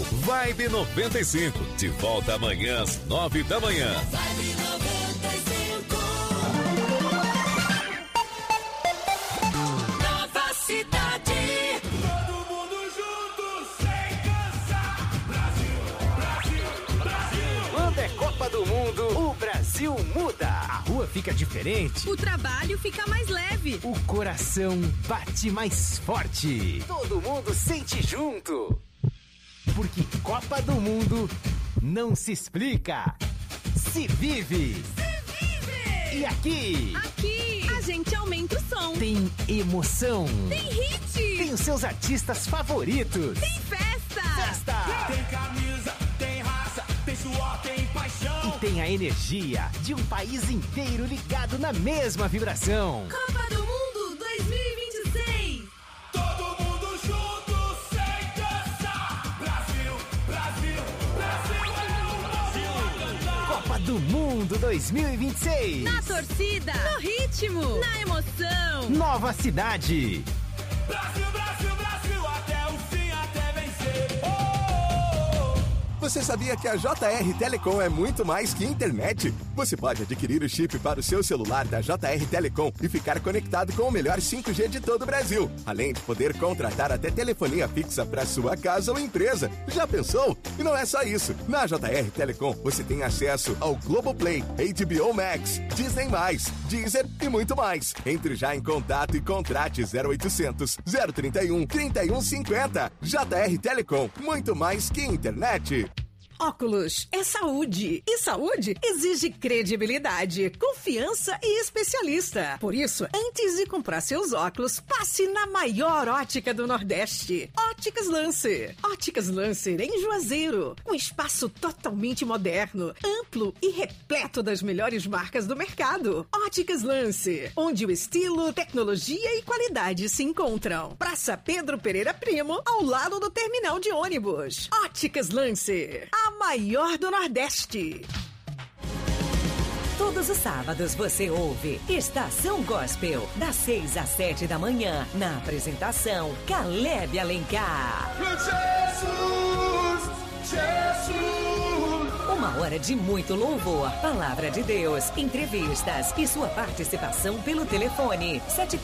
Vibe 95, de volta amanhã às 9 da manhã. Vibe 95. Nova cidade. Todo mundo junto, sem cansar. Brasil, Brasil, Brasil. Quando é Copa do Mundo, o Brasil muda. A rua fica diferente. O trabalho fica mais leve. O coração bate mais forte. Todo mundo sente junto. Porque Copa do Mundo não se explica, se vive. Se vive! E aqui? Aqui a gente aumenta o som. Tem emoção. Tem hit. Tem os seus artistas favoritos. Tem festa. Festa. Tem camisa, tem raça, tem suor, tem paixão. E tem a energia de um país inteiro ligado na mesma vibração. Copa do Mundo 2026. Todo mundo junto, sem cansar. Brasil, Brasil, Brasil é o Brasil a cantar. Copa do Mundo 2026. Na torcida, no ritmo, na emoção. Nova cidade. Brasil, Brasil, Brasil, até o fim, até vencer. Você sabia que a JR Telecom é muito mais que internet? Você pode adquirir o chip para o seu celular da JR Telecom e ficar conectado com o melhor 5G de todo o Brasil. Além de poder contratar até telefonia fixa para sua casa ou empresa. Já pensou? E não é só isso. Na JR Telecom você tem acesso ao Globoplay, HBO Max, Disney+, Deezer e muito mais. Entre já em contato e contrate 0800 031 3150. JR Telecom, muito mais que internet. Óculos é saúde. E saúde exige credibilidade, confiança e especialista. Por isso, antes de comprar seus óculos, passe na maior ótica do Nordeste. Óticas Lancer. Óticas Lancer em Juazeiro. Um espaço totalmente moderno, amplo e repleto das melhores marcas do mercado. Óticas Lancer, onde o estilo, tecnologia e qualidade se encontram. Praça Pedro Pereira Primo, ao lado do terminal de ônibus. Óticas Lancer, a maior do Nordeste. Todos os sábados você ouve Estação Gospel, das 6 às 7 da manhã, na apresentação Caleb Alencar. Jesus, Jesus. Uma hora de muito louvor, palavra de Deus, entrevistas e sua participação pelo telefone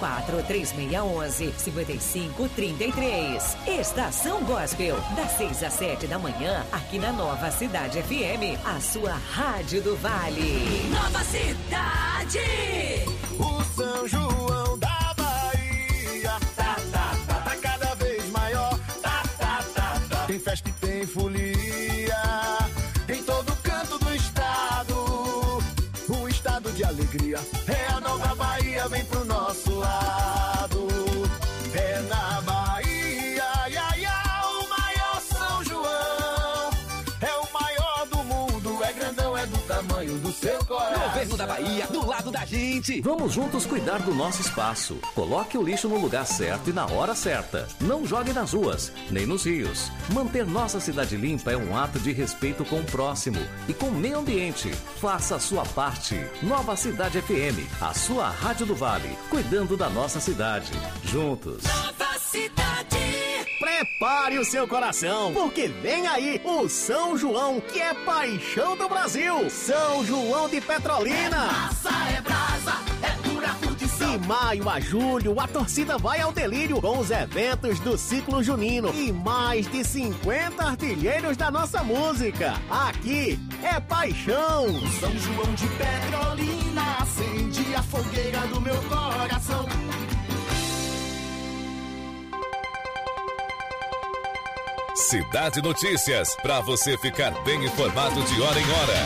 743611-5533. Estação Gospel, das 6 às 7 da manhã, aqui na Nova Cidade FM, a sua rádio do Vale. Nova cidade. O São João da Bahia tá cada vez maior. Tem festa e tem folia em todo canto do estado. Um estado de alegria. É a Nova Bahia, vem pro nosso lado. É na Bahia, o maior São João. É o maior do mundo, é grandão, é do tamanho do seu coração. Governo da Bahia, do lado da gente. Vamos juntos cuidar do nosso espaço. Coloque o lixo no lugar certo e na hora certa. Não jogue nas ruas, nem nos rios. Manter nossa cidade limpa é um ato de respeito com o próximo e com o meio ambiente. Faça a sua parte. Nova Cidade FM, a sua rádio do Vale, cuidando da nossa cidade. Juntos. Nova cidade. Prepare o seu coração, porque vem aí o São João, que é paixão do Brasil. São João de Petrolina. Massa é brasa, é dura curtição. De maio a julho, a torcida vai ao delírio com os eventos do ciclo junino e mais de 50 artilheiros da nossa música. Aqui é paixão. São João de Petrolina acende a fogueira do meu coração. Cidade Notícias, para você ficar bem informado de hora em hora.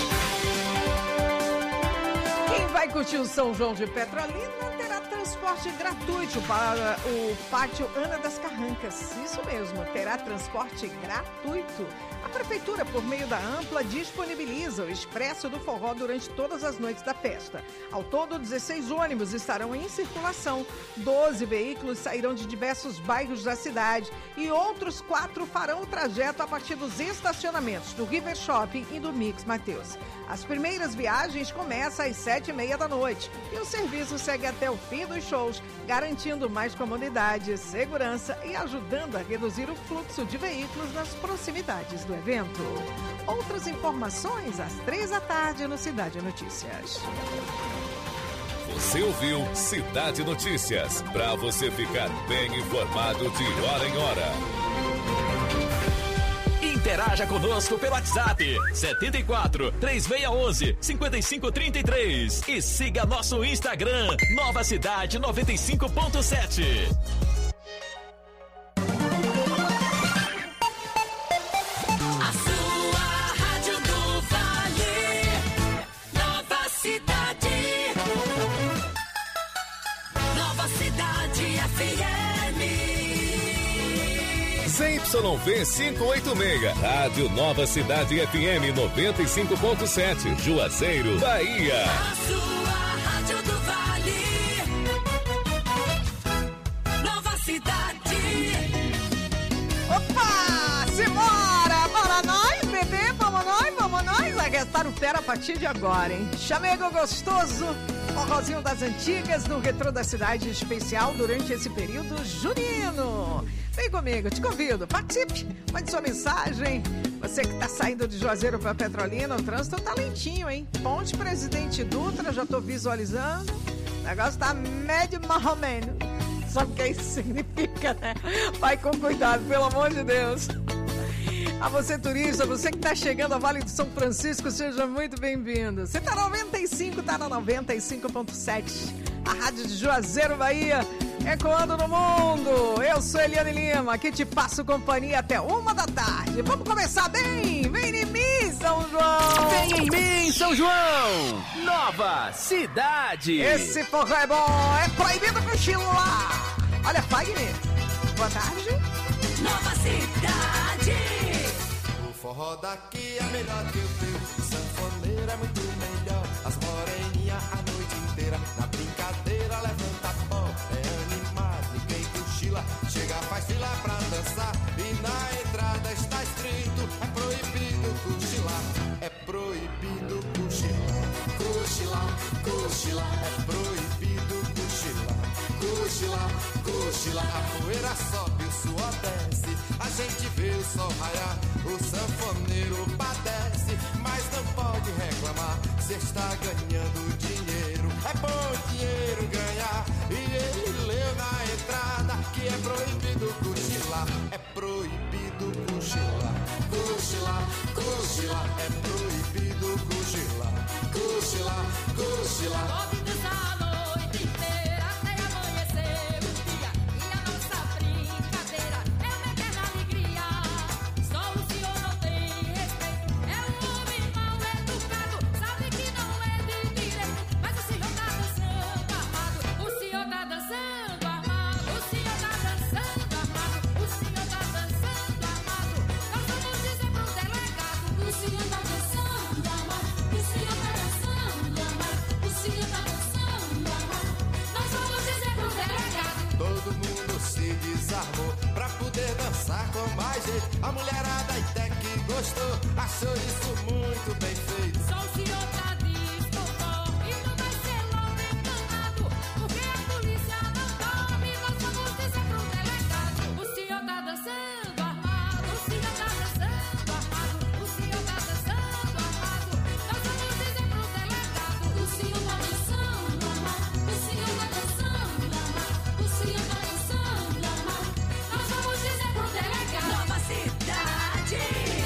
Quem vai curtir o São João de Petrolina terá transporte gratuito para o Pátio Ana das Carrancas. Isso mesmo, terá transporte gratuito. A Prefeitura, por meio da Ampla, disponibiliza o Expresso do Forró durante todas as noites da festa. Ao todo, 16 ônibus estarão em circulação, 12 veículos sairão de diversos bairros da cidade e outros 4 farão o trajeto a partir dos estacionamentos do River Shopping e do Mix Mateus. As primeiras viagens começam às 7h30 da noite e o serviço segue até o fim dos nos shows, garantindo mais comodidade, segurança e ajudando a reduzir o fluxo de veículos nas proximidades do evento. Outras informações às 15h no Cidade Notícias. Você ouviu Cidade Notícias, para você ficar bem informado de hora em hora. Interaja conosco pelo WhatsApp 74 3611 5533 e siga nosso Instagram Nova Cidade 95.7. A sua Rádio do Vale, Nova Cidade. Nova Cidade FM. ZYV 586, Rádio Nova Cidade FM 95.7, Juazeiro, Bahia. A sua Rádio do Vale, Nova Cidade. Opa! Simbora! Bora nós, bebê! Vamos nós! Vai gastar o pé a partir de agora, hein? Chamego gostoso, forrozinho das antigas, no Retrô da Cidade especial durante esse período junino. Vem comigo, te convido, participe, mande sua mensagem. Você que tá saindo de Juazeiro para Petrolina, o trânsito tá lentinho, hein? Ponte Presidente Dutra, já tô visualizando. O negócio tá médio marromeno. Sabe o que isso significa, né? Vai com cuidado, pelo amor de Deus. A você, turista, você que está chegando ao Vale do São Francisco, seja muito bem-vindo. Você está 95, está na 95.7. A Rádio de Juazeiro, Bahia, ecoando no mundo. Eu sou Eliane Lima, que te passo companhia até 1h. Vamos começar bem? Vem em mim, São João! Vem em mim, São João! Nova Cidade! Esse forró é bom, é proibido cochilar! Olha, Fagner, boa tarde. Nova Cidade. O forró daqui é melhor que o teu, o sanfoneiro é muito melhor. As moreninhas a noite inteira, na brincadeira levanta pó. É animado, ninguém cochila, chega, faz fila pra dançar. E na entrada está escrito, é proibido cochilar. É proibido cochilar, cochilar, cochilar. É proibido cochilar, cochilar, cochilar. A poeira sobe, o suor desce, a gente vê o sol raiar. O sanfoneiro padece, mas não pode reclamar. Se está ganhando dinheiro, é bom dinheiro ganhar. E ele leu na entrada que é proibido cochilar. É proibido cochilar, cochilar, cochilar. É proibido cochilar, cochilar, cochilar. Ouvidos a noite inteira até amanhecer o dia. E a nossa brincadeira é uma eterna alegria. Só o senhor não tem respeito, é um homem mal educado. Sabe que não é de direito, mas o senhor tá dançando armado. O senhor tá dançando armado. O senhor tá dançando armado. O senhor tá dançando armado. Nós vamos dizer pro delegado: o senhor tá dançando armado. O senhor tá dançando armado. O senhor tá dançando armado. Nós vamos dizer pro delegado. Todo mundo se desarmou pra poder dançar com mais jeito. A mulherada até que gostou, achou isso muito bem feito. Só o senhor tá desconforme e não vai ser logo enganado, porque a polícia não dorme. Nós vamos dizer pro delegado: o senhor tá dançando armado. O senhor tá dançando armado. O senhor tá dançando armado. Nós vamos dizer pro delegado: o senhor tá dançando armado. O senhor tá dançando armado. O senhor tá dançando armado. Nós vamos dizer pro delegado. Nova Cidade.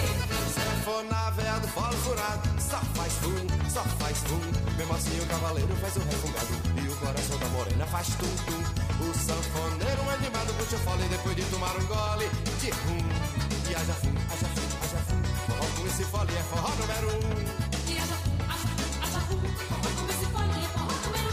Sanfona véia do falo furado, só faz fum. Mesmo assim o cavaleiro faz o refungado e o coração da morena faz tum-tum. O sanfoneiro é animado, puxa o fole depois de tomar um gole de rum. E haja fum, haja fum, haja fum. Forró com esse fole é forró número 1. E haja fum, haja fum, haja fum. Forró com esse fole é forró número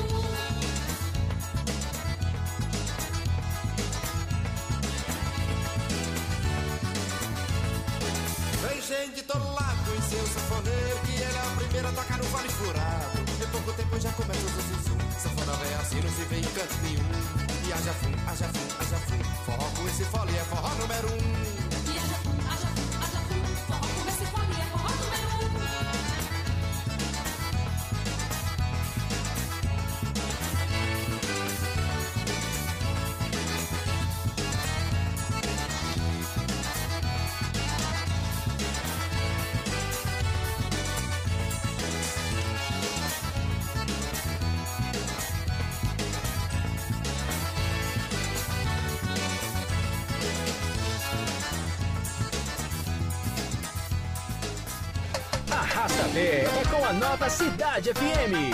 1. Vem gente de todo lado em seu sanfoneiro, que ele é o primeiro a tocar no vale furado. Em pouco tempo já começa o zum-zum. Sanfona véia assim não se vê em canto nenhum. E haja fum, haja fum, haja fum. Forró com esse fole é forró número 1. E haja fum, haja fum, haja fum. Forró com esse fole é forró número 1. Arrasta-pé é com a Nova Cidade FM.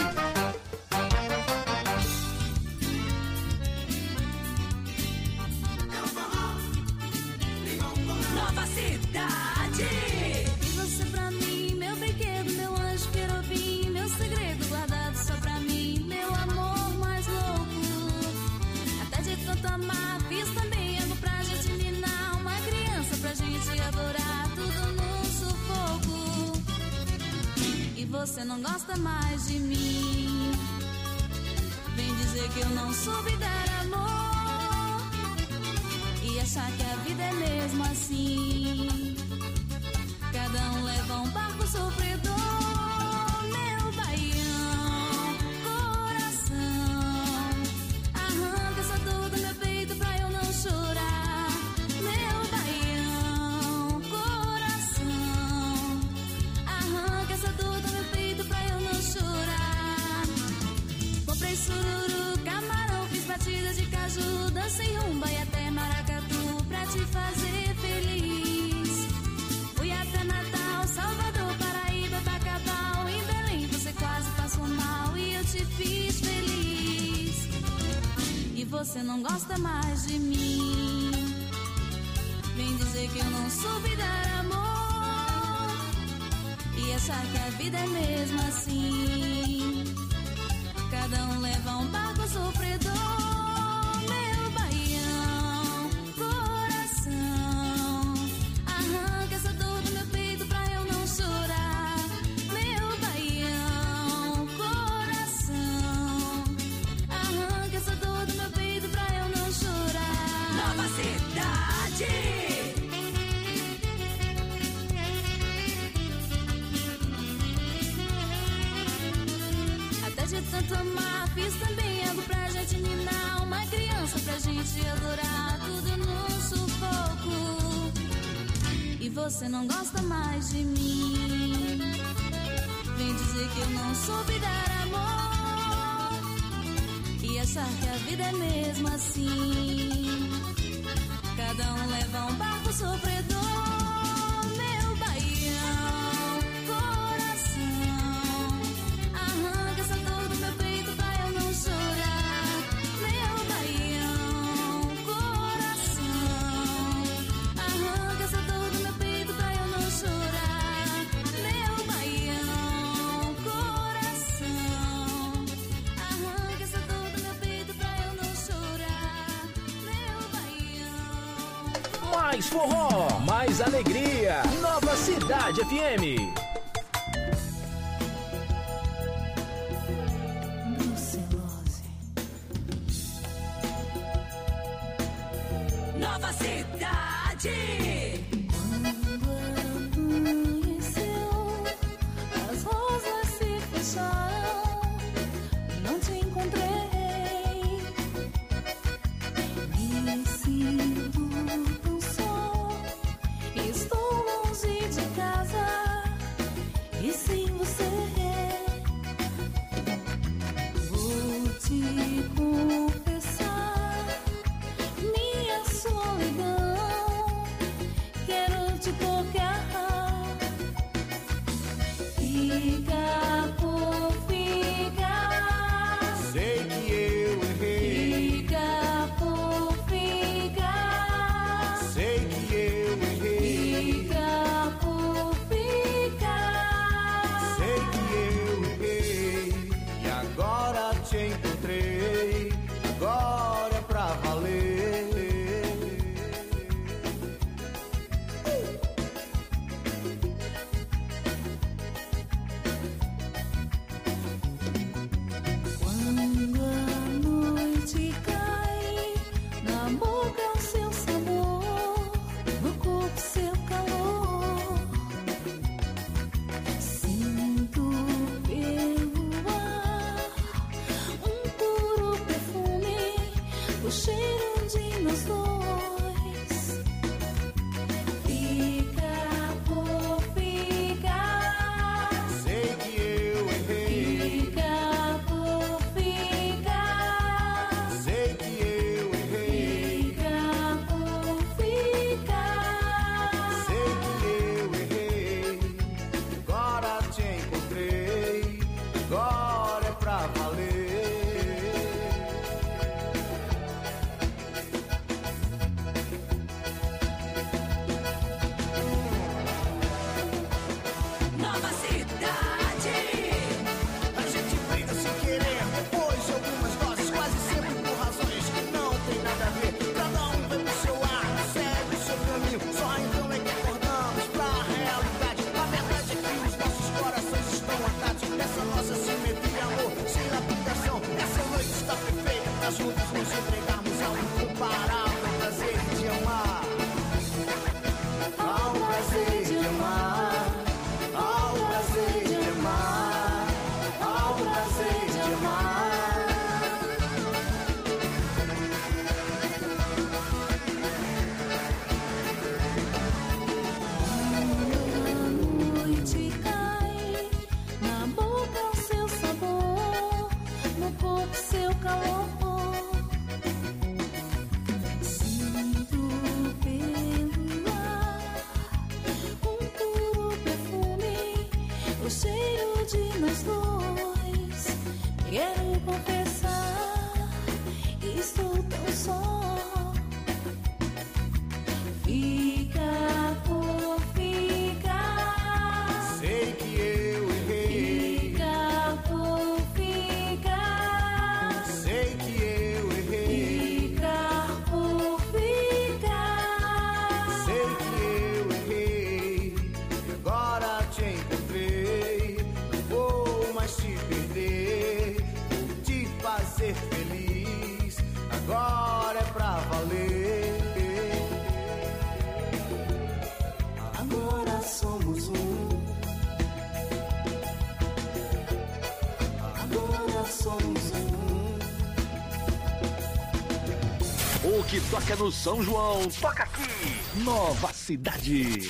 Nova Cidade. E você pra mim, meu brinquedo, meu anjo querubim, meu segredo guardado só pra mim, meu amor mais louco. Até de tanto amar, fiz também algo pra gente ninar, uma criança pra gente adorar, tudo no sufoco. E você não gosta mais de mim, vem dizer que eu não soube dar amor e achar que a vida é mesmo assim. Cada um leva um barco sofredor, meu baião, coração. Arranca essa dor do meu peito pra eu não chorar, meu baião, coração. Arranca essa dor do meu peito pra eu não chorar. Comprei sururu, camarão, fiz batida de caju, dancei rumba e até maracatu pra te fazer feliz. Fui até Natal, Salvador, Paraíba, Bacabal, em Belém você quase passou mal e eu te fiz feliz. E você não gosta mais de mim, vem dizer que eu não soube dar amor e achar que a vida é mesmo assim. Cada um leva um barco sofredor, meu baião, coração. Arranca essa dor do meu peito pra eu não chorar, meu baião, coração. Arranca essa dor do meu peito pra eu não chorar. Nova Cidade. Até de tanto amar, fiz também algo pra gente ninar, uma criança pra gente adorar, tudo no sufoco. E você não gosta mais de mim, vem dizer que eu não soube dar amor e achar que a vida é mesmo assim. Cada um leva um barco sofredor, meu baião, coração. Arranca essa dor do meu peito pra eu não chorar, meu baião, coração. Arranca essa dor do meu peito pra eu não chorar, meu baião, coração. Arranca essa dor do meu peito pra eu não chorar, meu baião. Mais forró, mais alegria. Nova Cidade FM. Nova Cidade. As rosas se fecharam, não te encontrei. Me sinto tão só, estou longe de casa e sem você. Vou te confessar minha solidão, quero te tocar. Fica por ficar, Sei que eu errei, fica por ficar, sei que eu errei. fica por ficar. encontrei, agora é pra valer. Nova cidade. A gente briga sem querer, depois de algumas doses, quase sempre por razões que não tem nada a ver. Cada um vem pro seu lado, segue o seu caminho, só então é que acordamos pra realidade. A verdade é que os nossos corações estão atados nessa nossa simetria, amor, sem lapidação. Essa noite está perfeita pra juntos nos entregarmos ao incomparável prazer de amar. Ao prazer de amar. Ao prazer de amar, ao prazer de amar. A noite cai, na boca o seu sabor, no corpo seu calor. Sinto pelo ar um puro perfume, o cheiro de nós dois. Quero confessar, estou tão só. Fica por ficar. Sei que eu errei. Fica por ficar. Sei que eu errei. Fica por ficar. Sei que eu errei. E agora te encontrei. Não vou mais te perder. Vou te fazer feliz. Agora é pra valer. Agora somos um. Agora somos um. O que toca no São João, toca aqui. Nova Cidade.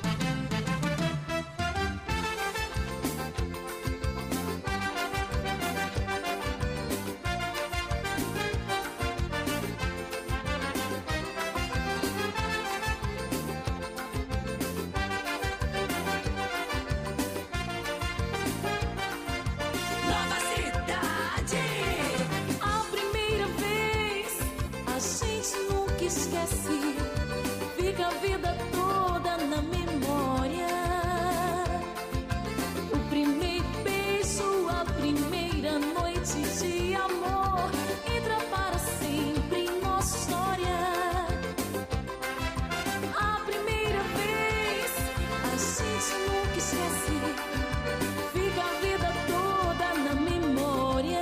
Nova cidade. A primeira vez a gente nunca esquece. Fica a vida toda na memória. O primeiro beijo, a primeira noite de amor entra para sempre em nossa história. A primeira vez a gente nunca esquece. Fica a vida toda na memória.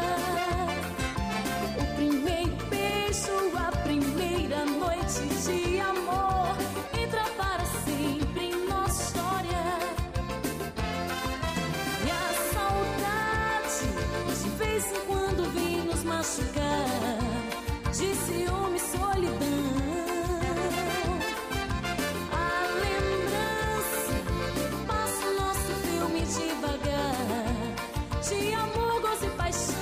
O primeiro beijo, a primeira noite de amor entra para sempre em nossa história. E a saudade de vez em quando vem nos machucar, de ciúme e solidão. A lembrança passa o nosso filme devagar, de amor, gozo e paixão.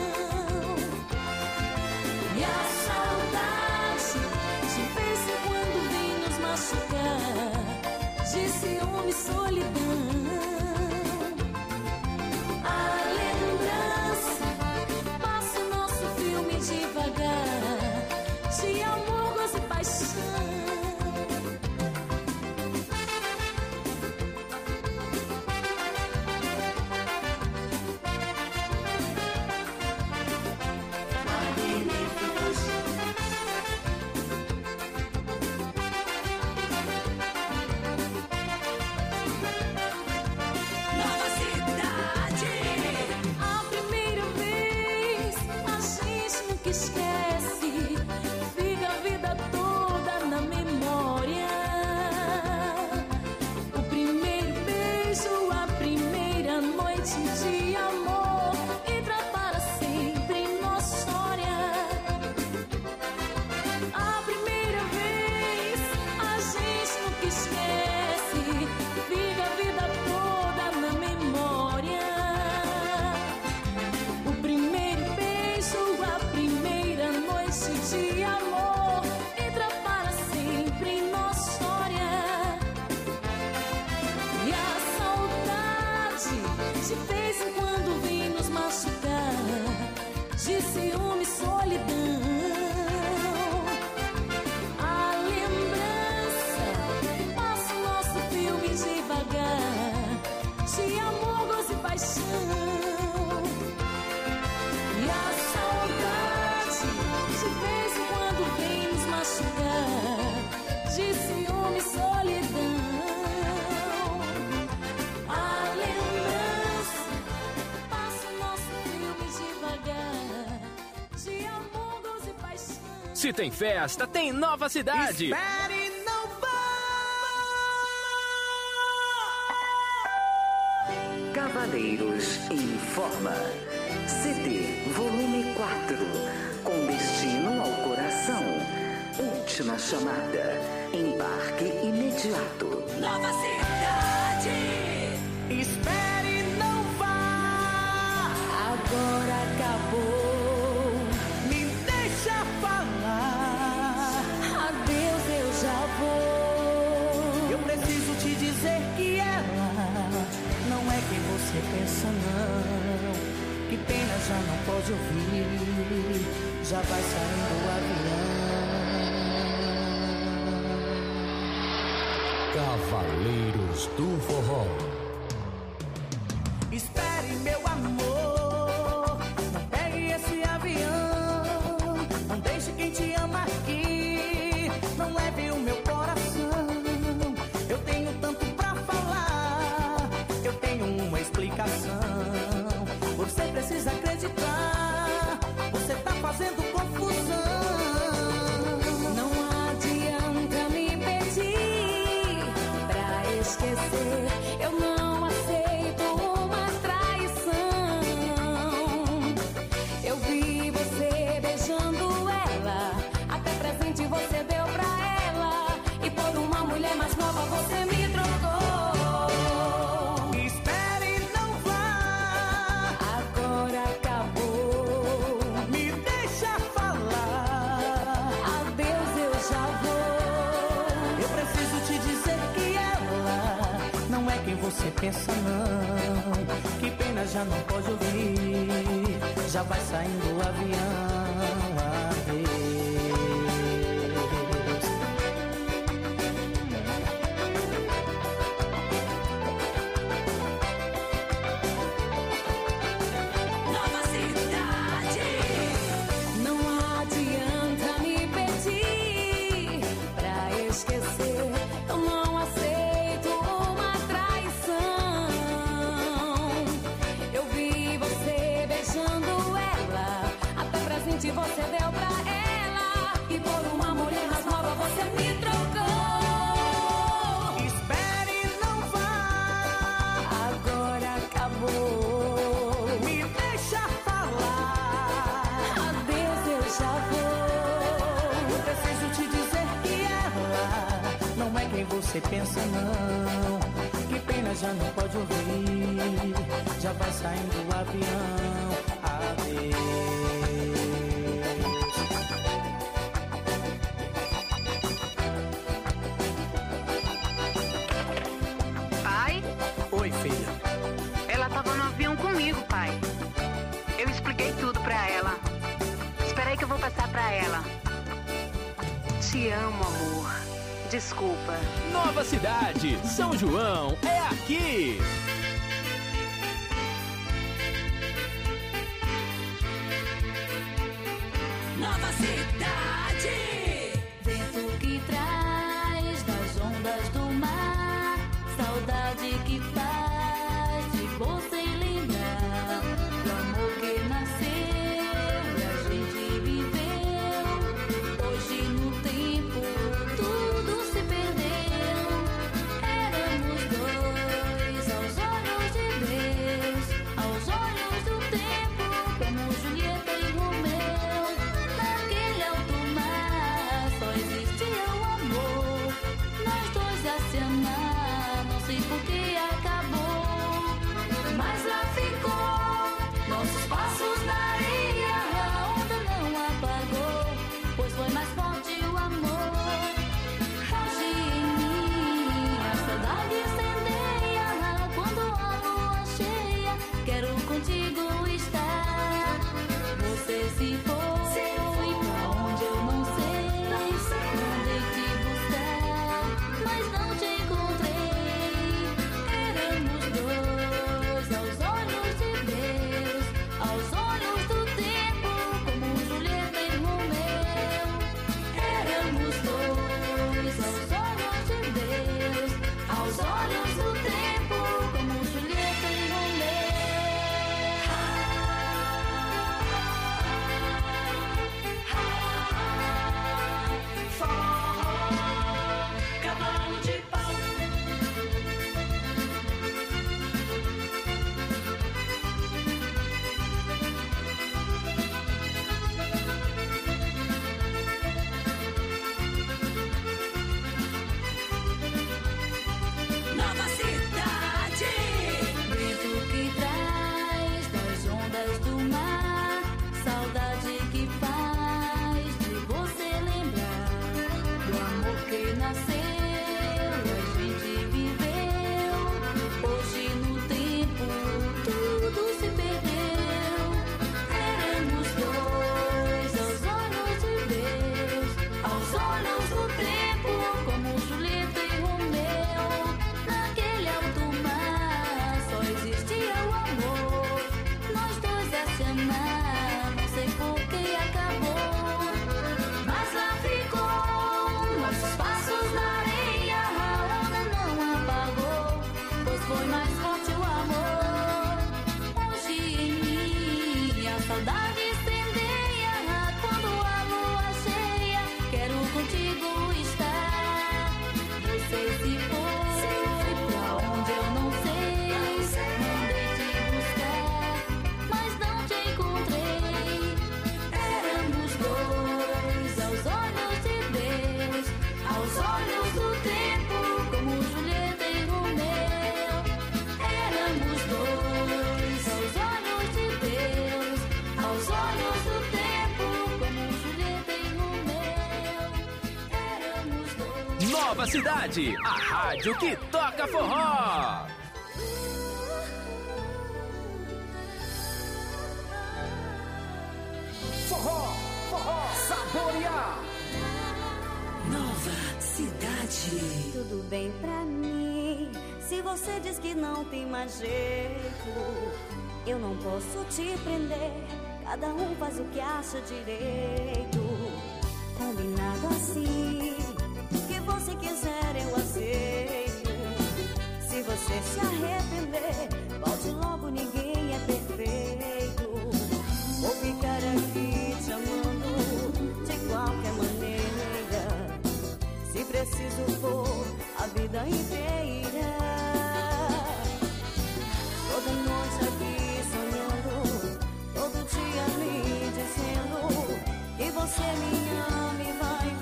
E a saudade de vez em quando vem nos machucar, de ciúme e solidão. A lembrança passa o nosso filme devagar, de amor, gozo e paixão. Nova cidade. A primeira vez a gente nunca esquece. Fica a vida toda na memória. O primeiro beijo, a primeira noite de amor entra para sempre em nossa história. A primeira vez a gente nunca esquece. Fica a vida toda na memória. O primeiro beijo, a primeira noite de amor entra para sempre em nossa história. E a saudade de vez em quando vem nos machucar, de ciúme e solidão. A lembrança passa o nosso filme devagar, de amor, gozo e paixão. E a saudade de vez em quando vem nos machucar, de ciúme e solidão. A lembrança passa o nosso filme devagar, de amor, gozo e paixão. Se tem festa, tem Nova Cidade. Espere e não Cavaleiros informa. CD volume 4. Com destino ao coração. Última chamada. Embarque imediato. Nova Cidade. Espere e não vá. Agora acabou. Me deixa falar. Adeus, eu já vou. Eu preciso te dizer que ela não é quem você pensa, não. Que pena, já não pode ouvir. Já vai saindo o avião. Cavaleiros do Forró. Espere, meu amor, não pegue esse avião. Não deixe quem te ama aqui, não leve o meu coração. Eu tenho tanto pra falar, eu tenho uma explicação. Você precisa acreditar, você tá fazendo confusão. Não adianta me pedir pra esquecer. Eu não aceito uma traição. Eu vi você beijando ela, até presente você deu pra ela. E por uma mulher mais nova você me trocou. Espere e não vá. Agora acabou. Me deixa falar. Adeus, eu já vou. Eu preciso te dizer que ela não é quem você pensa, não. Que pena, já não pode ouvir. Já vai saindo o avião. Adeus. Nova Cidade. Não adianta me pedir pra esquecer. Eu não aceito uma traição. Eu vi você beijando ela, até presente você deu pra ela. E por uma mulher mais nova você me trocou. Espere e não vá. Agora acabou. Me deixa falar. Adeus, eu já vou. Eu preciso te dizer que ela não é quem você pensa, não. Que pena, já não pode ouvir. Já vai saindo o avião. Adeus. Pai, Oi, filha. ela tava no avião comigo, pai. Eu expliquei tudo pra ela. Espera aí que eu vou passar pra ela. Te amo, amor. Desculpa. Nova Cidade, São João, é aqui. Nova Cidade. Vento que traz das ondas do mar, saudade que faz de você lembrar do amor que nasceu e a gente viveu. Hoje no tempo tudo se perdeu. Éramos dois aos olhos de Deus, aos olhos do tempo, como Julieta e Romeu. Naquele Nova Cidade, a rádio que toca forró. Forró, forró, saborear. Nova Cidade. Tudo bem pra mim, se você diz que não tem mais jeito. Eu não posso te prender, cada um faz o que acha direito. Combinado assim, o que você quiser eu aceito. Se você se arrepender, volte logo, ninguém é perfeito. Vou ficar aqui te amando de qualquer maneira. Se preciso for, a vida inteira. Toda noite aqui sonhando, todo dia me dizendo que você me ama e vai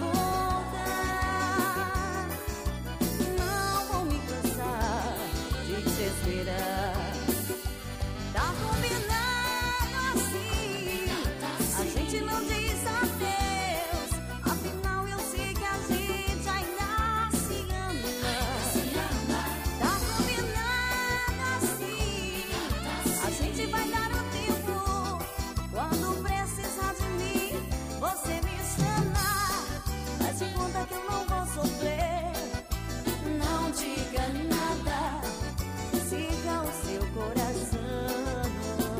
voltar. Não vou me cansar de te esperar. Tá combinado assim, a gente não diz adeus. Afinal eu sei que a gente ainda se ama. Tá combinado assim, a gente vai dar o tempo. Quando precisar de mim, você me chama. Mas de conta que eu não vou sofrer. Não diga nada, siga o seu coração.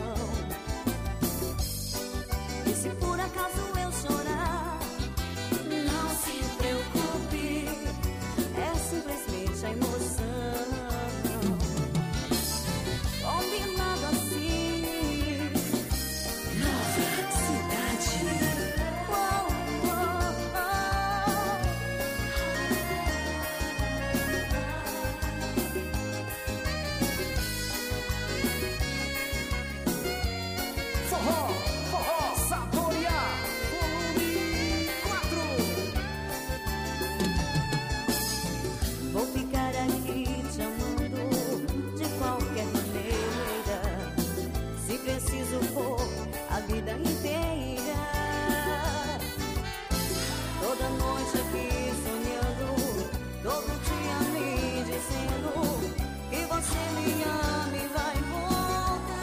E se por acaso eu chorar, não se preocupe, é simplesmente a emoção. Combinado assim. Nova Cidade. Forró, forró, saborear. Volume 4. Vou ficar aqui te amando de qualquer maneira. Se preciso for, a vida inteira. Toda noite aqui sonhando, todo dia me dizendo que você me ama e vai voltar.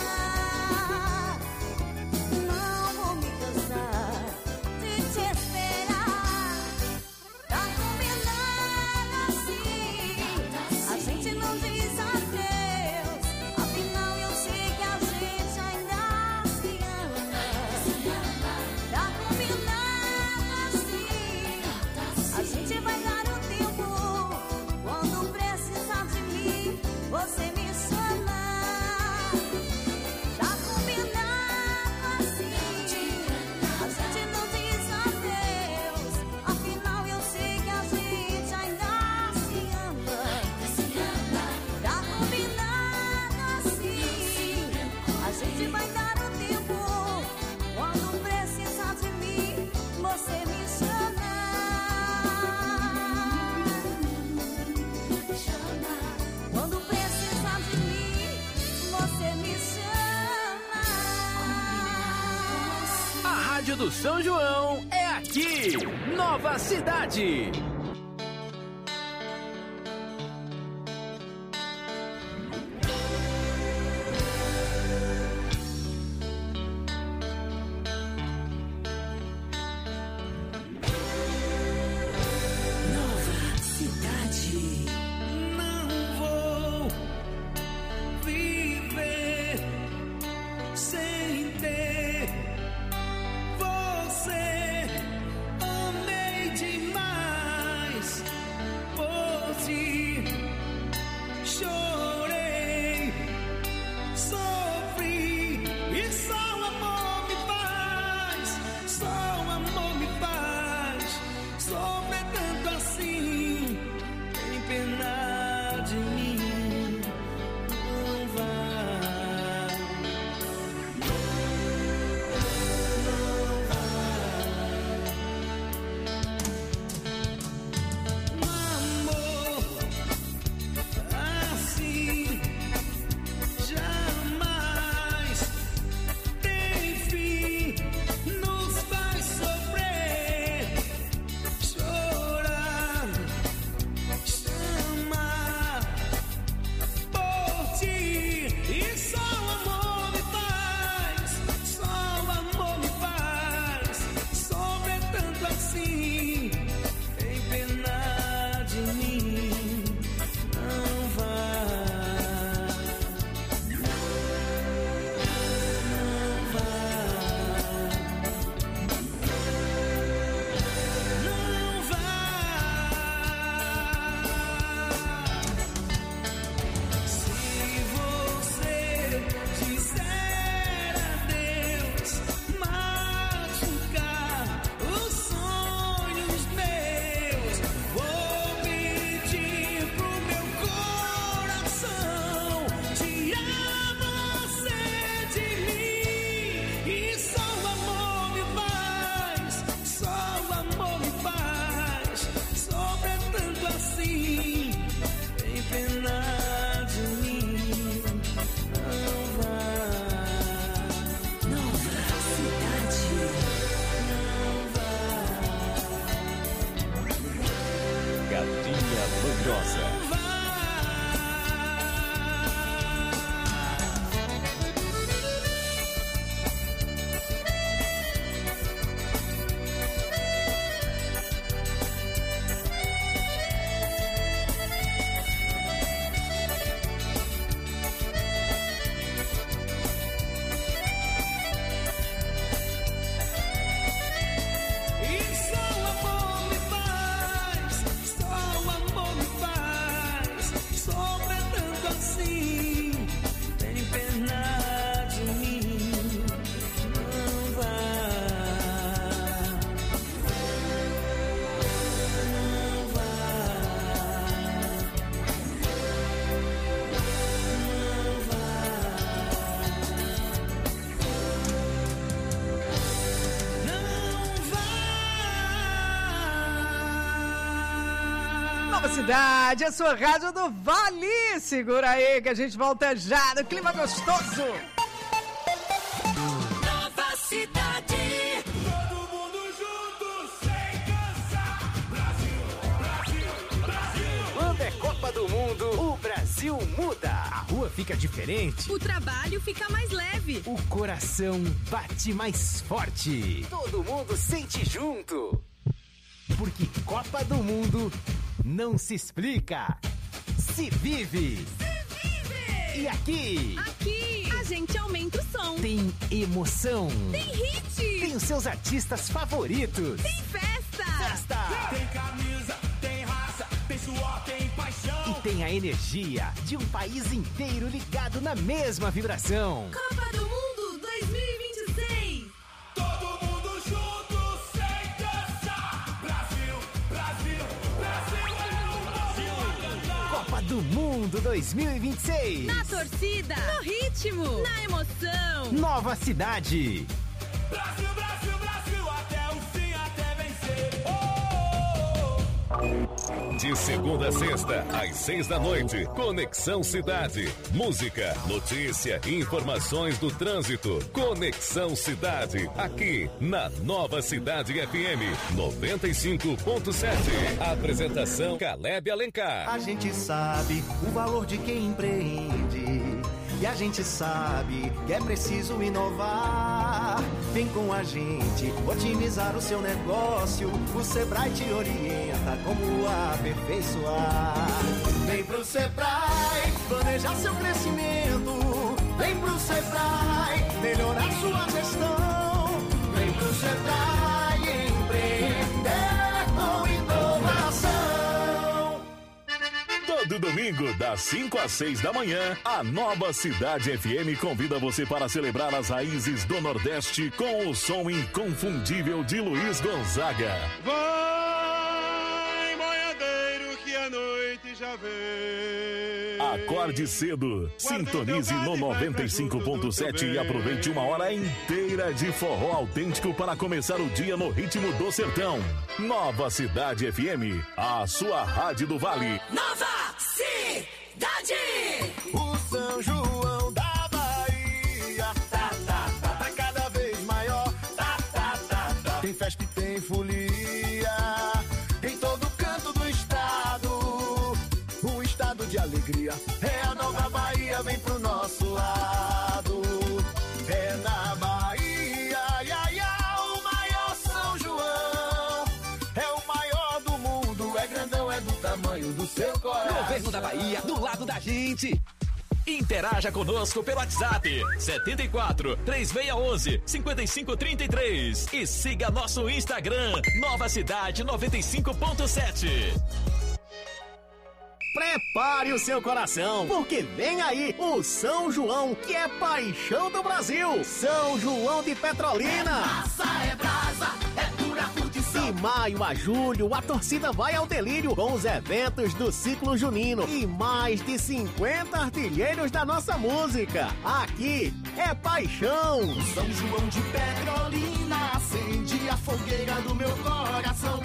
Não vou me cansar de te esperar. Tá combinado assim, a gente não diz adeus. Afinal eu sei que a gente ainda se ama. Tá combinado assim, a gente vai dar o tempo. Quando precisar de mim, você me chama. Tá combinado assim, a gente não diz adeus. Afinal eu sei que a gente ainda se ama. Tá combinado assim, a gente vai dar o tempo. Quando precisar de mim, você me chama. Quando precisar de mim, você me chama. A Rádio do São João é aqui. Nova Cidade. Nova Cidade. Não vou viver sem ter você. Amei demais. Nova Cidade, a sua rádio do Vale. Segura aí que a gente volta já no clima gostoso. Nova Cidade. Todo mundo junto, sem cansar. Brasil, Brasil, Brasil. Quando é Copa do Mundo, o Brasil muda. A rua fica diferente. O trabalho fica mais leve. O coração bate mais forte. Todo mundo sente junto. Porque Copa do Mundo não se explica, se vive. Se vive! E aqui? Aqui a gente aumenta o som. Tem emoção. Tem hit. Tem os seus artistas favoritos. Tem festa. Festa. Tem camisa, tem raça, tem suor, tem paixão. E tem a energia de um país inteiro ligado na mesma vibração. Copa do Mundo 2026. Todo mundo junto, sem cansar. Brasil, Brasil, Brasil é o Brasil a cantar. Copa do Mundo 2026. Na torcida, no ritmo, na emoção. Nova Cidade. Brasil, Brasil, Brasil, até o fim, até vencer. De segunda a sexta, às 6 da noite, Conexão Cidade. Música, notícia e informações do trânsito. Conexão Cidade, aqui na Nova Cidade FM 95.7. Apresentação Caleb Alencar. A gente sabe o valor de quem empreende. E a gente sabe que é preciso inovar. Vem com a gente otimizar o seu negócio. O Sebrae te orienta como aperfeiçoar. Vem pro Sebrae planejar seu crescimento. Vem pro Sebrae melhorar sua gestão. Vem pro Sebrae empreender com inovação. Todo domingo, das 5 às 6 da manhã, a Nova Cidade FM convida você para celebrar as raízes do Nordeste com o som inconfundível de Luiz Gonzaga. Vai, boiadeiro, que a noite já vem. Acorde cedo, sintonize no 95.7 e aproveite uma hora inteira de forró autêntico para começar o dia no ritmo do sertão. Nova Cidade FM, a sua rádio do Vale. Nova Cidade. O São João da Bahia tá cada vez maior. Tem festa e tem folia em todo canto do estado. Um estado de alegria. É a nova Bahia, vem pro nosso lado. É na Bahia, o maior São João. É o maior do mundo, é grandão, é do tamanho do seu coração. Governo da Bahia, do lado da gente. Interaja conosco pelo WhatsApp 74 3611 5533 e siga nosso Instagram Nova Cidade 95.7. Prepare o seu coração, porque vem aí o São João, que é paixão do Brasil. São João de Petrolina. Massa é brasa, é pura curtição. De maio a julho, a torcida vai ao delírio com os eventos do ciclo junino e mais de 50 artilheiros da nossa música. Aqui é paixão. São João de Petrolina acende a fogueira do meu coração.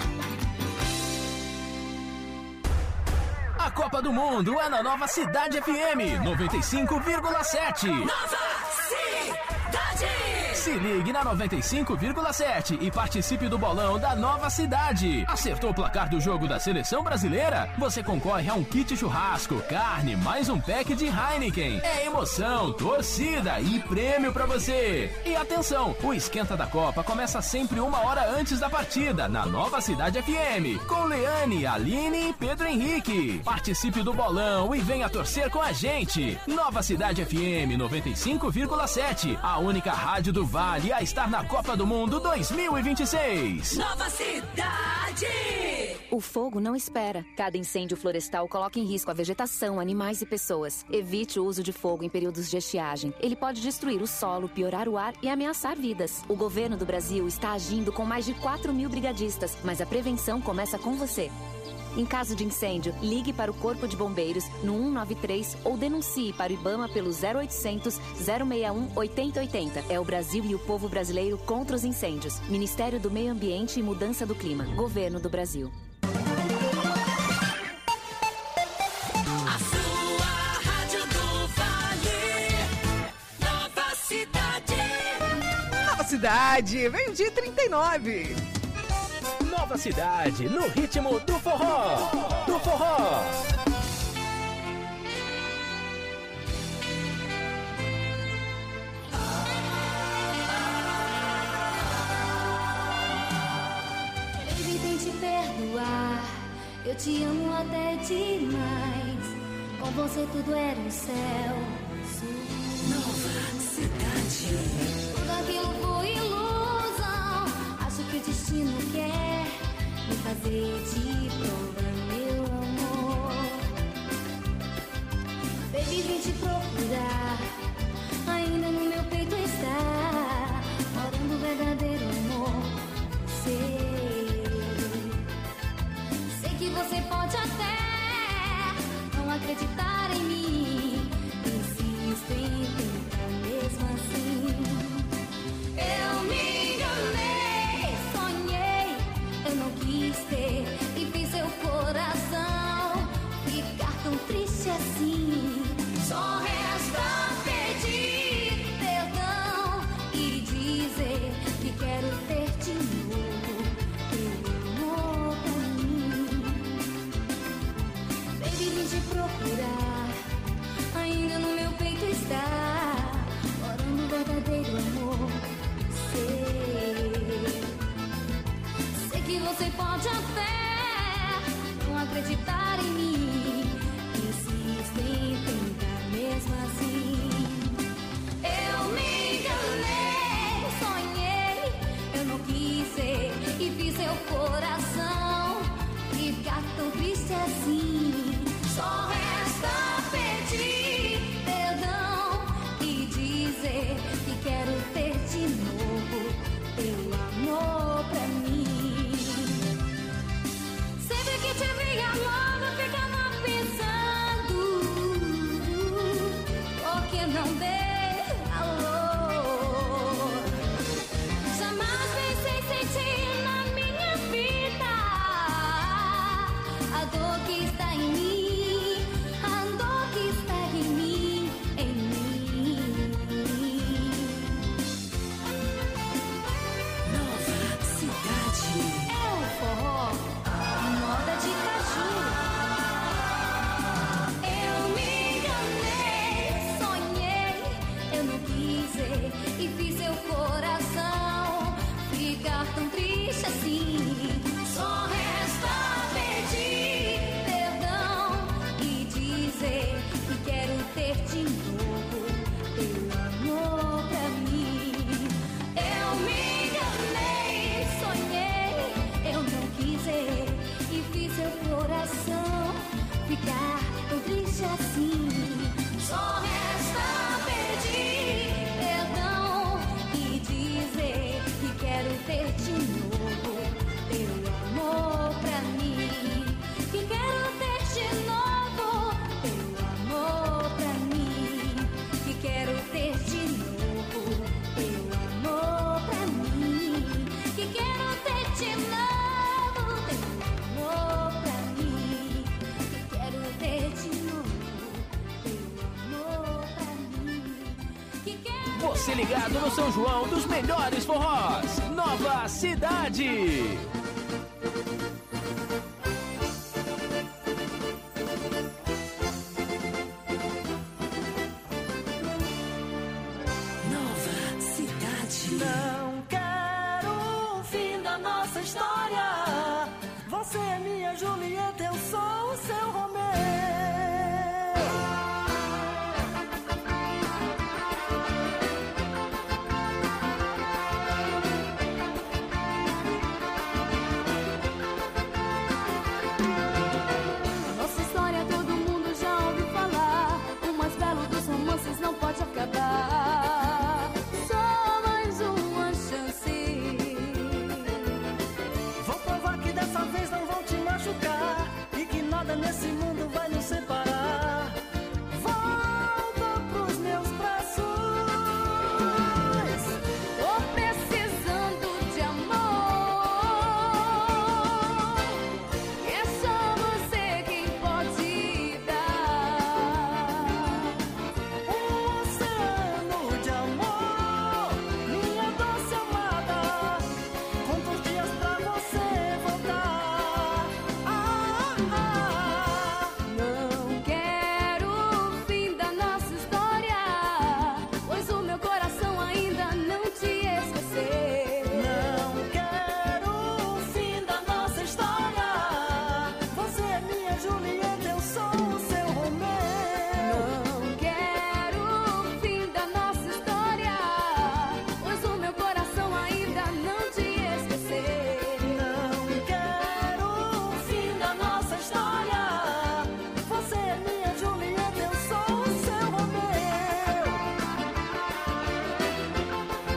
A Copa do Mundo é na Nova Cidade FM 95,7. Nova Cidade. Se ligue na 95,7 e participe do bolão da Nova Cidade. Acertou o placar do jogo da Seleção Brasileira? Você concorre a um kit churrasco, carne, mais um pack de Heineken. É emoção, torcida e prêmio pra você. E atenção, o Esquenta da Copa começa sempre 1 hora antes da partida, na Nova Cidade FM, com Leane, Aline e Pedro Henrique. Participe do bolão e venha torcer com a gente. Nova Cidade FM 95,7, a única rádio do Vale a estar na Copa do Mundo 2026. Nova Cidade. O fogo não espera. Cada incêndio florestal coloca em risco a vegetação, animais e pessoas. Evite o uso de fogo em períodos de estiagem. Ele pode destruir o solo, piorar o ar e ameaçar vidas. O governo do Brasil está agindo com mais de 4.000 brigadistas, mas a prevenção começa com você. Em caso de incêndio, ligue para o Corpo de Bombeiros no 193 ou denuncie para o IBAMA pelo 0800 061 8080. É o Brasil e o povo brasileiro contra os incêndios. Ministério do Meio Ambiente e Mudança do Clima. Governo do Brasil. Cidade, meio-dia 39. Nova Cidade, no ritmo do forró. Do forró. Baby, tente perdoar. Eu te amo até demais. Com você tudo era um céu. Nova Cidade. Tudo aquilo foi ilusão. Acho que o destino quer me fazer de prova, meu amor. Baby, vim te procurar. Ainda no meu peito está morando o verdadeiro amor. Sei que você pode até não acreditar em mim. Insisto em tentar mesmo assim. Eu me enganei, sonhei, eu não quis ter e fiz seu coração ficar tão triste assim. Só resta pedir perdão e dizer que quero ter de novo teu amor pra mim. Baby, vim te procurar. Ainda no meu peito está morando o verdadeiro amor. Sei que você pode até não acreditar em mim. Insisto em tentar mesmo assim. Eu me enganei, sonhei, eu não quis ser e fiz seu coração ficar tão triste assim. Só resta pedir perdão e dizer que quero ter de novo teu amor pra mim. Sempre que te via logo eu ficava pensando, por que não dei valor? Jamais pensei sentir na minha vida a dor que está em mim, a dor que está em mim, em mim. Nova Cidade. É o forró, moda de caju. Eu me enganei, sonhei, eu não quis ser e fiz seu coração ficar tão triste assim. Só resta pedir perdão e dizer que quero ter de novo teu amor pra mim. Eu me enganei, sonhei, eu não quis ser e fiz seu coração ficar tão triste assim. Só resta pedir perdão e dizer que quero ter de novo teu amor pra mim. Que quero ter de novo teu amor pra mim. Que quero ter de novo teu amor pra mim. Que quero ter de novo teu amor pra mim. Que quero ter de novo teu amor pra mim. Que quero. Você ligado no São João dos melhores forrós. Nova Cidade. Nova Cidade. Não quero o fim da nossa história. Você é minha Julieta, eu sou o seu Romeu. Nossa história todo mundo já ouviu falar. O mais belo dos romances não pode acabar. Só mais uma chance.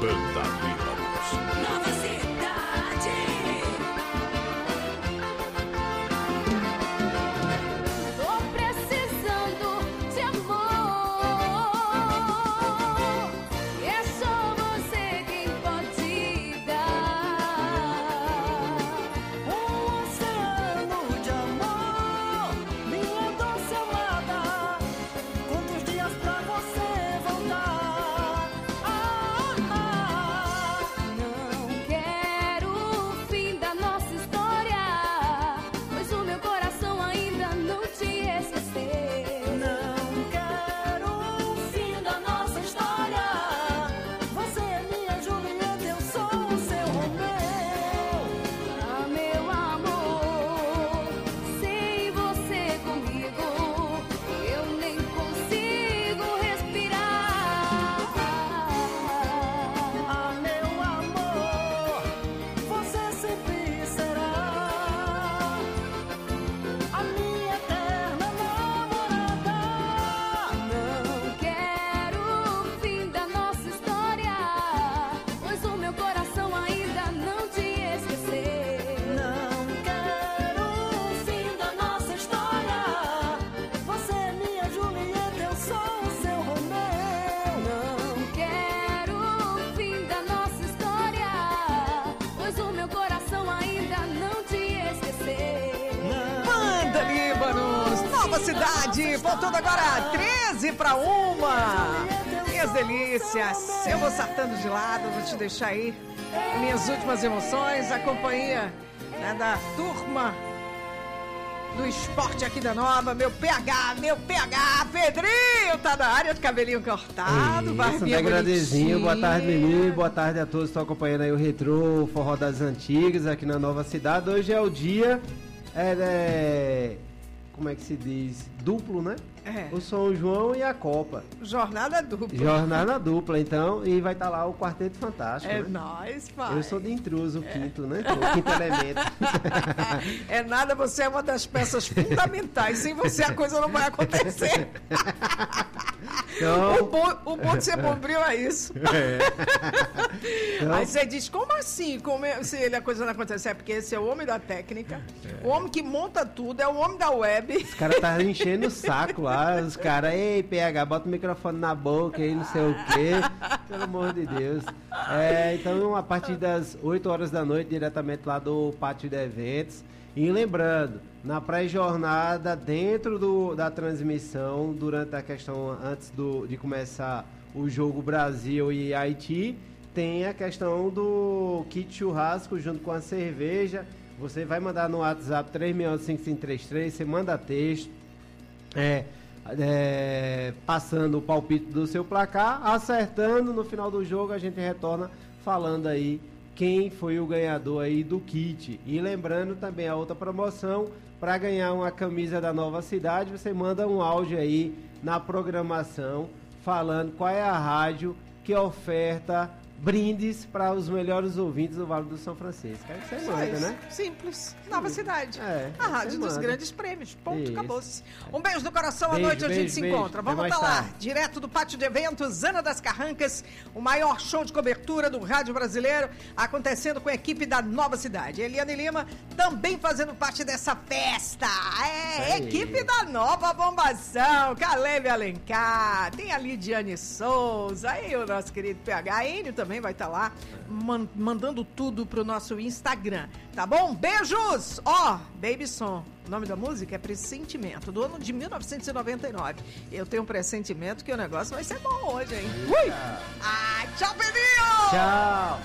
Banda Líbanos. Nova cidade. Tô precisando de amor. E é só você quem pode dar. Oceano de amor, minha doce amada. Quantos dias pra você voltar? Não quero o fim da nossa história, pois o meu coração ainda não te esqueceu. Não quero o fim da nossa história. Você é minha Julieta, eu sou o seu Romeu. Ah, meu amor, sem você comigo, eu nem consigo respirar. Ah, meu amor, você sempre será a minha eterna namorada. Não quero o fim da nossa história, pois o meu coração ainda não te esqueceu. Não quero o fim da nossa história. Você é minha Julieta, eu sou o seu Romeu. Não quero o fim da nossa história, pois o meu coração ainda não te esqueceu. Banda Líbanos, Nova Cidade, faltando agora 13:01. Minhas delícias, eu vou saltando de lado, vou te deixar aí minhas últimas emoções, a companhia, né, da turma do esporte aqui da Nova, meu PH, Pedrinho, tá na área de cabelinho cortado, Isso, barbinha degradezinho. Boa tarde, bonitinha. Lili. Boa tarde a todos que estão acompanhando aí o Retrô, o Forró das Antigas, aqui na Nova Cidade. Hoje é o dia, como é que se diz? Duplo, né? É. O São João e a Copa. Jornada dupla. Jornada dupla, então, e vai estar lá o Quarteto Fantástico, É né? nóis, pai. Eu sou de intruso, o quinto, né? O quinto elemento. É nada, você é uma das peças fundamentais. Sem você a coisa não vai acontecer. Então- O bom de ser bombril é isso. Então- Aí você diz, como assim? Se a coisa não acontece? É porque esse é o homem da técnica, o homem que monta tudo, é o homem da web. Os caras tá enchendo o saco lá, os caras, ei, PH, bota o microfone na boca aí, não sei o quê. Pelo amor de Deus. Então, a partir das 8 horas da noite, diretamente lá do Pátio de Eventos. E lembrando, na pré-jornada, dentro da transmissão, durante a questão, antes de começar o jogo Brasil e Haiti, tem a questão do kit churrasco junto com a cerveja. Você vai mandar no WhatsApp 368-5533, você manda texto, passando o palpite do seu placar, acertando, no final do jogo a gente retorna falando aí quem foi o ganhador aí do kit. E lembrando também a outra promoção, para ganhar uma camisa da Nova Cidade, você manda um áudio aí na programação falando qual é a rádio que oferta brindes para os melhores ouvintes do Vale do São Francisco. Aí você manda, né? Simples. Nova Cidade. A você rádio dos manda. grandes prêmios. Ponto, Isso. acabou-se. Um beijo no coração. À Beijo, noite a gente beijo, se beijo. encontra. Até Vamos mais estar lá, tarde. direto do Pátio de Eventos, Ana das Carrancas, o maior show de cobertura do rádio brasileiro, acontecendo com a equipe da Nova Cidade. Eliane Lima também fazendo parte dessa festa. Aí. Equipe da Nova Bombação, Caleb Alencar, tem a Lidiane Souza, aí o nosso querido PH, Enio também vai estar lá, mandando tudo pro nosso Instagram, tá bom? Beijos! Ó, Baby Som, o nome da música é Pressentimento, do ano de 1999. Eu tenho um pressentimento que o negócio vai ser bom hoje, hein? Ui! Ah, tchau, Pedrinho! Tchau!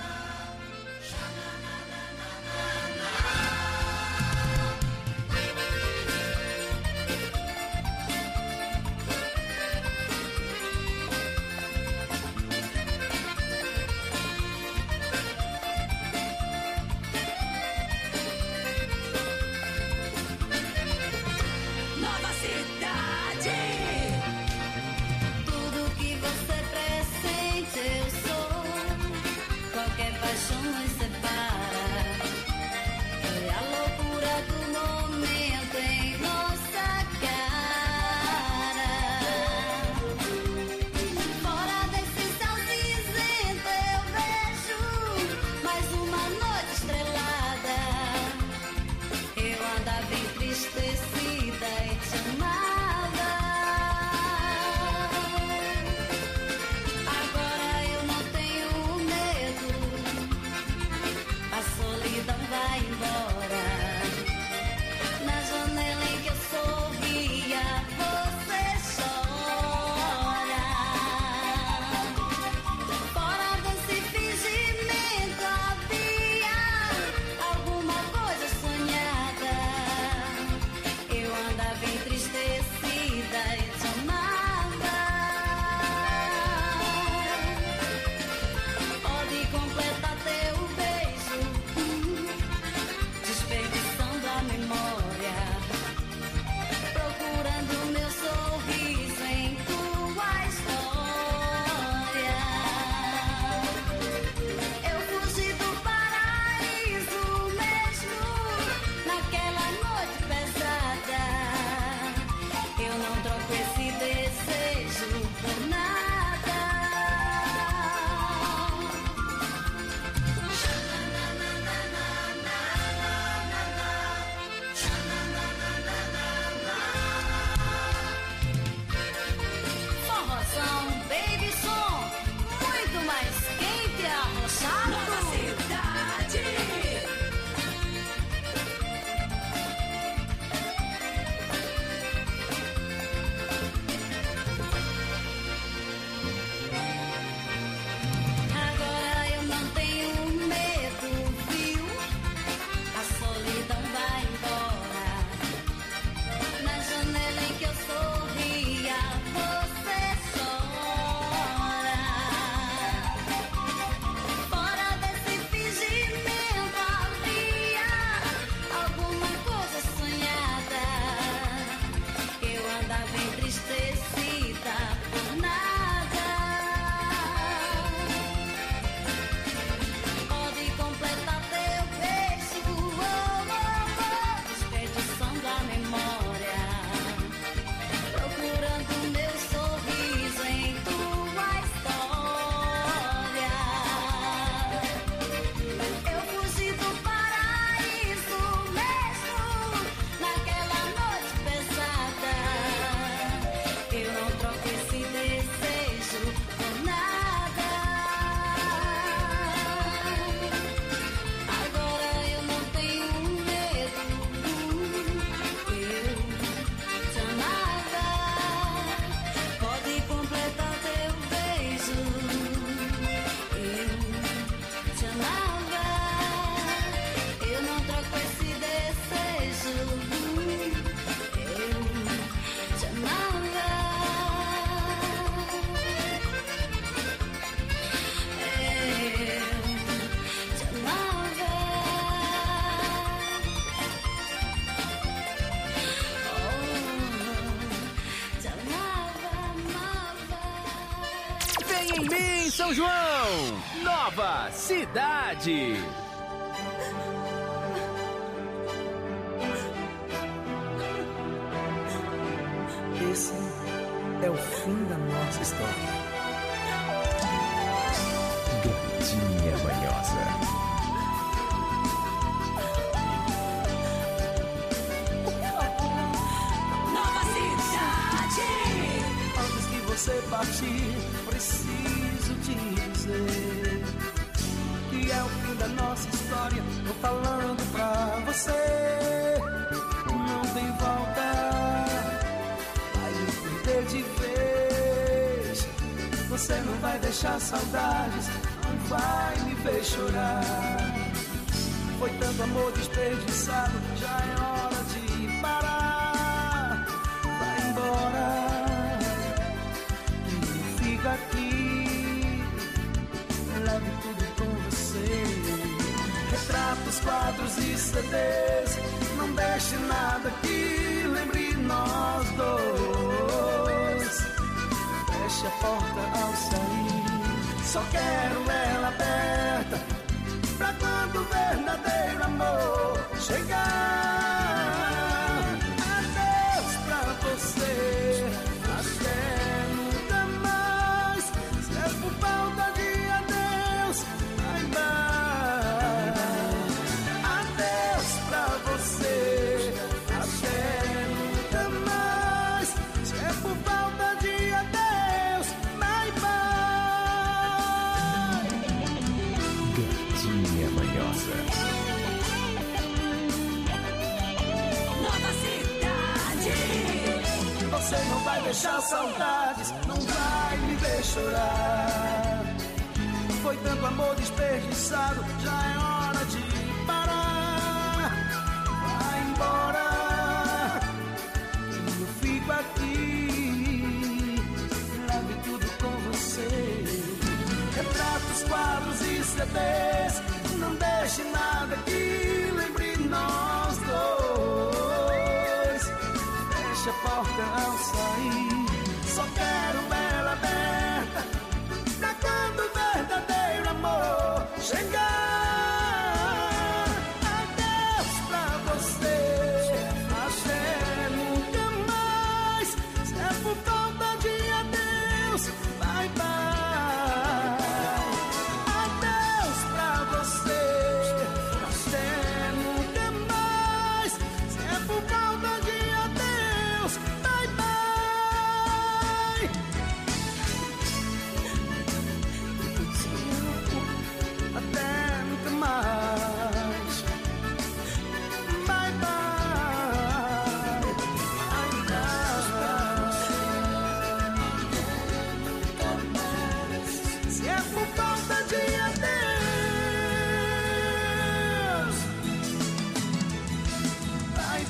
Nova cidade. Tudo que você pressente eu sou. Qualquer São João, Nova Cidade. Esse é o fim da nossa história. Gordinha manhosa. Nova Cidade. Antes que você partir, preciso te dizer que é o fim da nossa história. Tô falando pra você, não tem volta. Vai me perder de vez. Você não vai deixar saudades, não vai me ver chorar. Foi tanto amor desperdiçado, já é hora de parar. Vai embora, e fica aqui, leve tudo com você. Retratos, quadros e CDs, não deixe nada que lembre nós dois. Feche a porta ao sair, só quero ela aberta, pra quando o verdadeiro amor chegar. Adeus pra você, até nunca mais. Se é por falta de adeus, vai embora. Adeus pra você, até nunca mais. Se é por falta de adeus, vai embora. Gordinha manhosa. Nova Cidade. Você não vai deixar saudades, não vai me ver chorar. Foi tanto amor desperdiçado, já é hora de parar. Vai embora, eu fico aqui, leve tudo com você. Retratos, quadros e CDs, não deixe nada que lembre nós dois. Feche a porta ao sair, só quero ela aberta, pra quando o verdadeiro amor chegar. Adeus pra você, até nunca mais. Se é por falta de adeus, vai embora. Adeus pra você, até nunca mais. Se é por falta de adeus, bye bye. Até nunca mais. Bye bye. Se é por falta de adeus, bye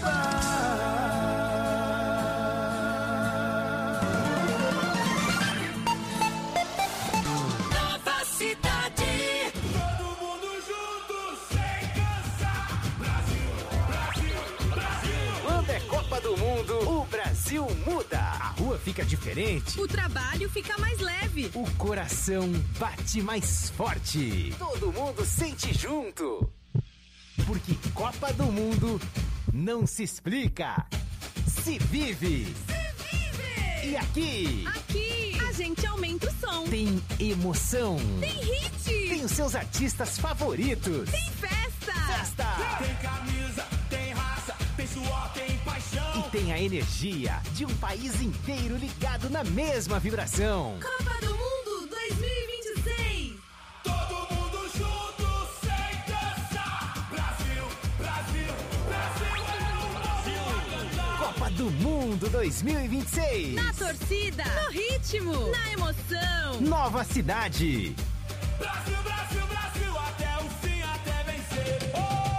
Nova Cidade. Todo mundo junto, sem cansar. Brasil, Brasil, Brasil. Quando é Copa do Mundo, o Brasil muda. A rua fica diferente. O trabalho fica mais leve. O coração bate mais forte. Todo mundo sente junto. Porque Copa do Mundo não se explica, se vive. E aqui Aqui, a gente aumenta o som. tem emoção. Tem hit. Tem os seus artistas favoritos. Tem festa. Tem camisa, tem raça, tem suor, tem paixão. E tem a energia de um país inteiro ligado na mesma vibração. Copa do Mundo 2026. Todo mundo junto, sem cansar. Brasil, Brasil, Brasil é o Brasil a cantar. Copa do Mundo 2026. Na torcida, no ritmo, na emoção. Nova Cidade. Brasil, Brasil, Brasil, até o fim, até vencer.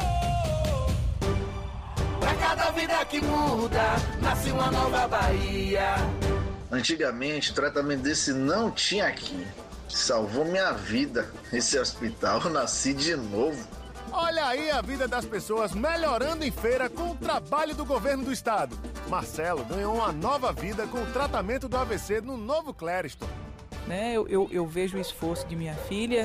Pra cada vida que muda, nasce uma nova Bahia. Antigamente, o tratamento desse não tinha aqui. Salvou minha vida. Esse hospital, eu nasci de novo. Olha aí a vida das pessoas melhorando em feira com o trabalho do governo do estado. Marcelo ganhou uma nova vida com o tratamento do AVC no Novo Clériston. né? Eu vejo o esforço de minha filha,